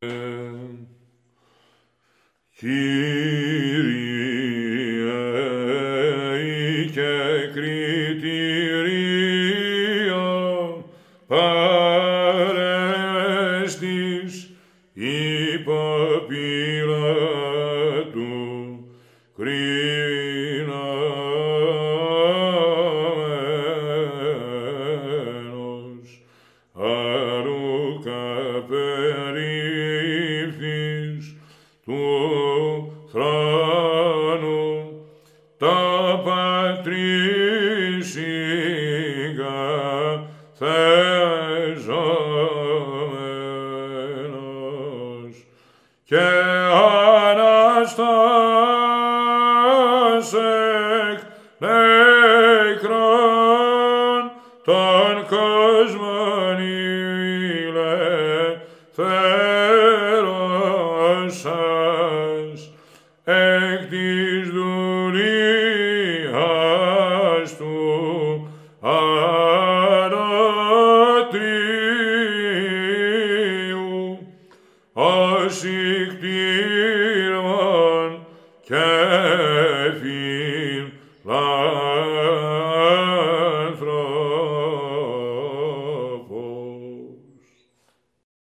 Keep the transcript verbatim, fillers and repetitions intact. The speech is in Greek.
Κύριε, και κριτηρία παρέστης υπό Πιλάτου κρίναμενος, αρούκα περίφθης του θρόνου τα πατρίσιγα θεζόμενος και αναστάς εκ νεκρών τον κόσμον ηλευθέρωσας εκ της δουλείας του ανωτρίου ως